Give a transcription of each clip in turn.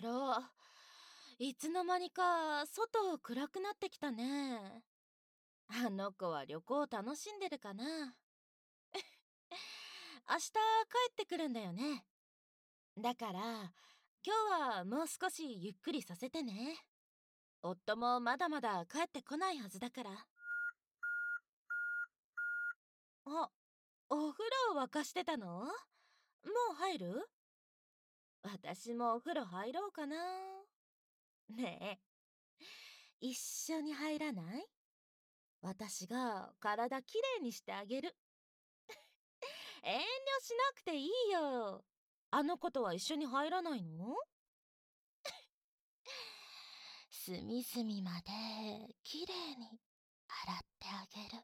ろいつの間にか外暗くなってきたね。あの子は旅行楽しんでるかな。明日帰ってくるんだよね。だから今日はもう少しゆっくりさせてね。夫もまだまだ帰ってこないはずだから。あ、お風呂沸かしてたの？もう入る？私もお風呂入ろうかな。ねえ、一緒に入らない？私が体きれいにしてあげる。遠慮しなくていいよ。あの子とは一緒に入らないの？隅々まできれいに洗ってあげる。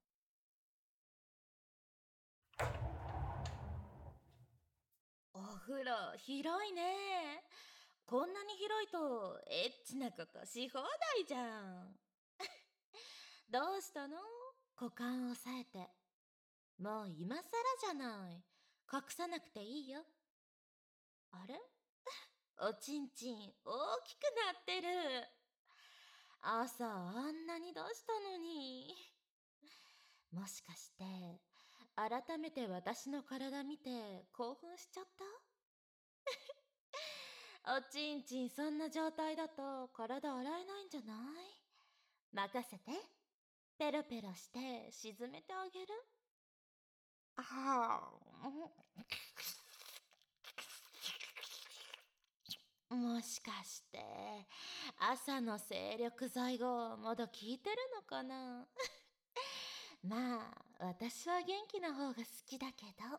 お風呂広いね。こんなに広いとエッチなことし放題じゃん。どうしたの？股間を押さえて。もう今更じゃない。隠さなくていいよ。あれ？おちんちん大きくなってる。朝あんなに出したのに。もしかして改めて私の体見て興奮しちゃった？おちんちんそんな状態だと体洗えないんじゃない？任せて。ペロペロして沈めてあげる。ああ、もしかして朝の精力剤がまだ効いてるのかな？まあ私は元気な方が好きだけど。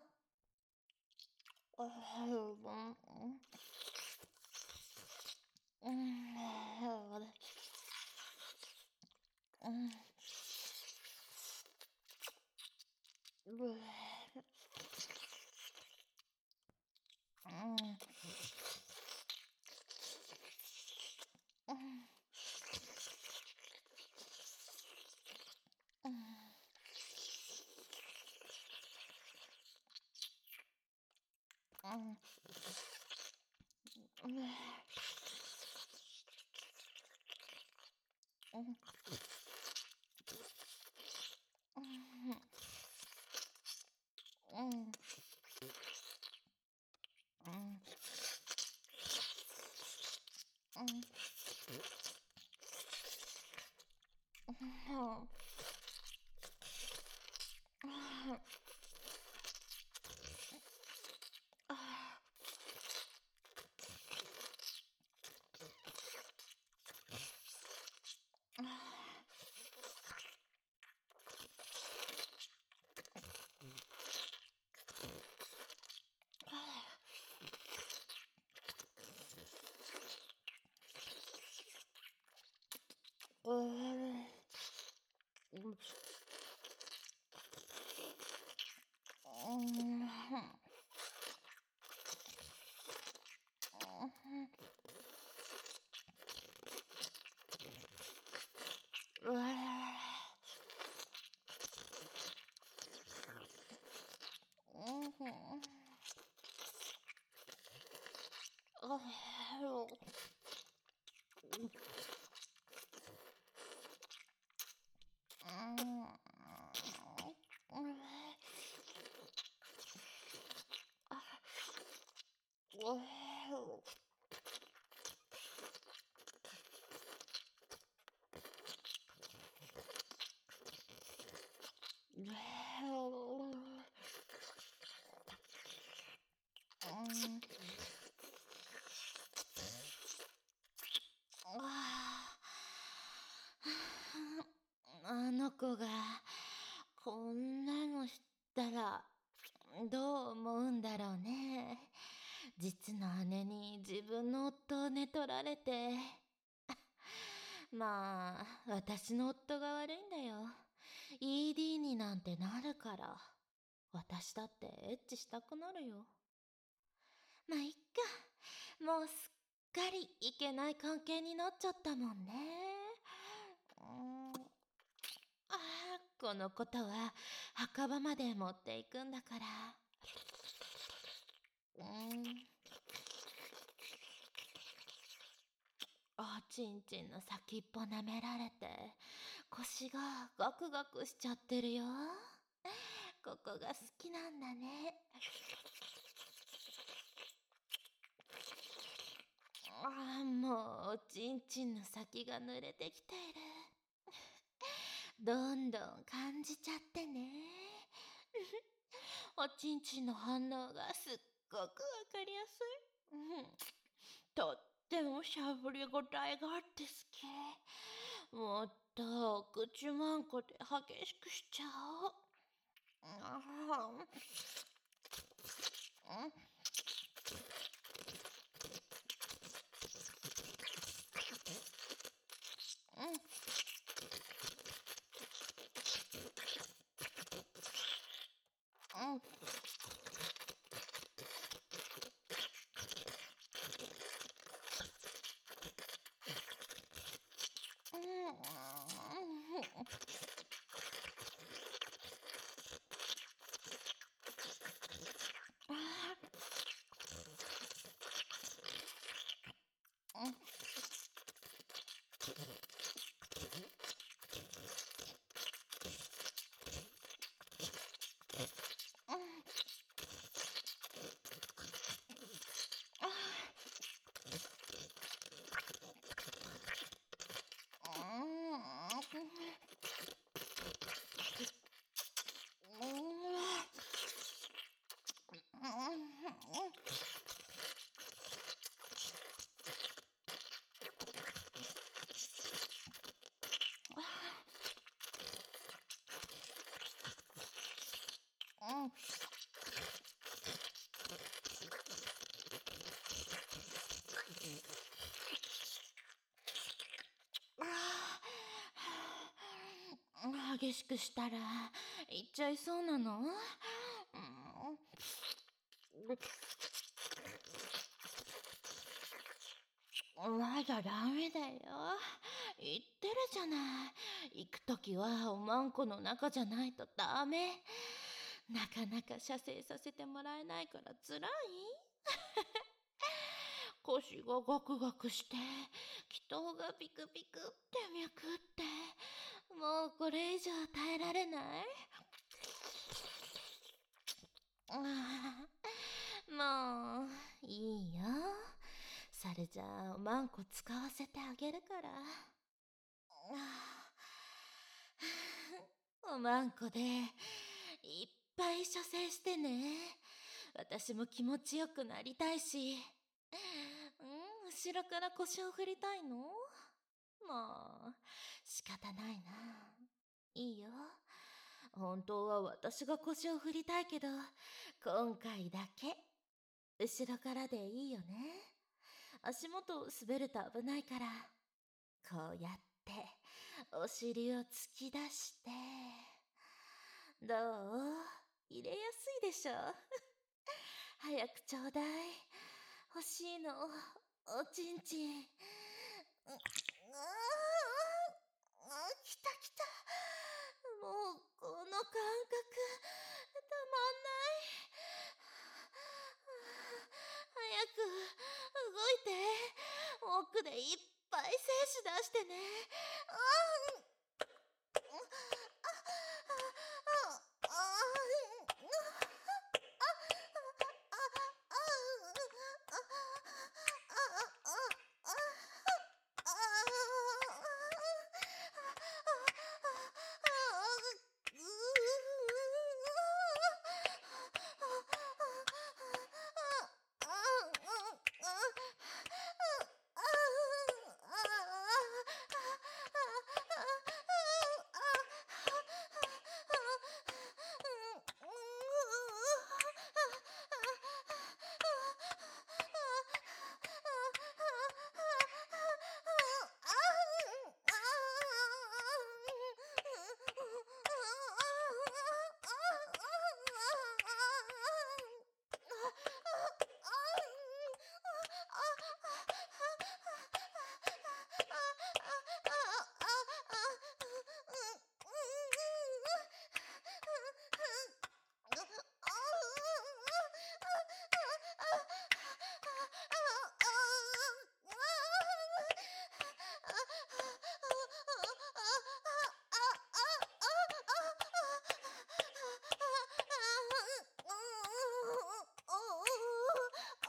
あの子がこんなのしたらどう思うんだろうね。実の姉に自分の夫を寝取られて。まあ私の夫が悪いんだよ。ED になんてなるから。私だってエッチしたくなるよ。まあいっか。もうすっかりいけない関係になっちゃったもんね。ああ、このことは墓場まで持っていくんだから。 ちんちんの先っぽ舐められて、腰がガクガクしちゃってるよ。ここが好きなんだね。もうおちんちんの先が濡れてきている。どんどん感じちゃってね。おちんちんの反応がすっごくわかりやすい。とってもしゃぶりごたえがあって好き。もっとお口まんこで激しくしちゃおう。激しくしたらいっちゃいそうなの？まだダメだよ。言ってるじゃない。行くときはおまんこの中じゃないとダメ。なかなか射精させてもらえないからつらい？腰がガクガクして、気筒がピクピクって脈って、もうこれ以上耐えられない？もういいよ。それじゃあおまんこ使わせてあげるから。おまんこでいっぱい射精してね。私も気持ちよくなりたいし。後ろから腰を振りたいの？もう仕方ないな。いいよ。本当は私が腰を振りたいけど、今回だけ後ろからでいいよね。足元を滑ると危ないから。こうやってお尻を突き出して。どう？入れやすいでしょ？早くちょうだい。欲しいの、おちんちん。来た来た。もうこの感覚たまんない。早く動いて。奥でいっぱい精子出してね。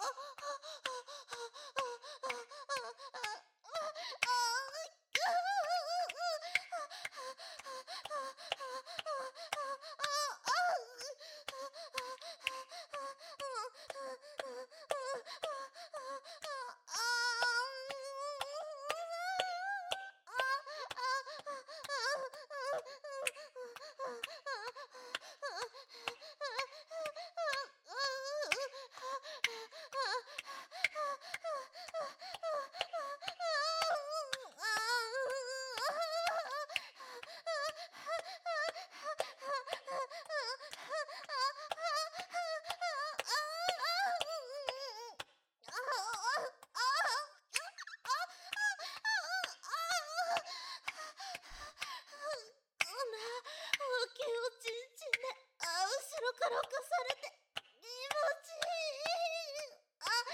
大きいおちんちんで、後ろから起こされて、気持ちいい。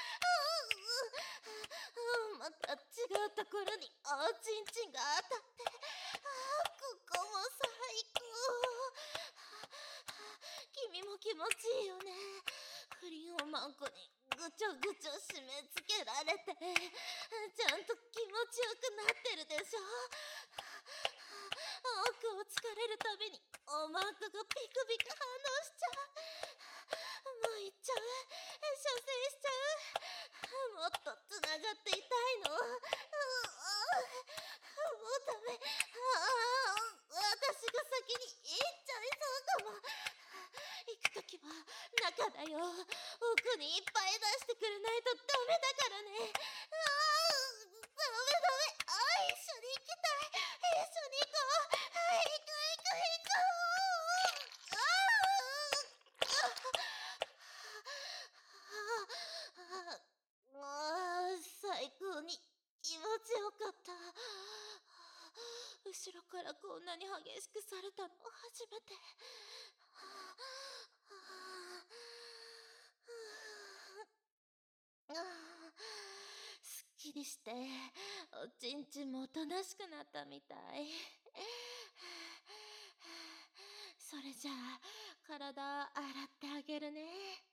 また違うところにおちんちんが当たって、ここも最高。君も気持ちいいよね。不倫をマンコにぐちょぐちょ締め付けられて、ちゃんと気持ちよくなってるでしょ。奥を疲れるたびにおまんこがピクピク反応しちゃう。もう行っちゃう。射精しちゃう。もっとつながっていたいの。もうダメ。私が先に行っちゃいそうかも。行くときは中だよ。奥にいっぱい出してくれないとダメだからね。ダメ。一緒に行きたい。一緒に行こう。行こう。最高に気持ちよかった。後ろからこんなに激しくされたの初めて。すっきりして、おちんちんもおとなしくなったみたい。それじゃあ、体洗ってあげるね。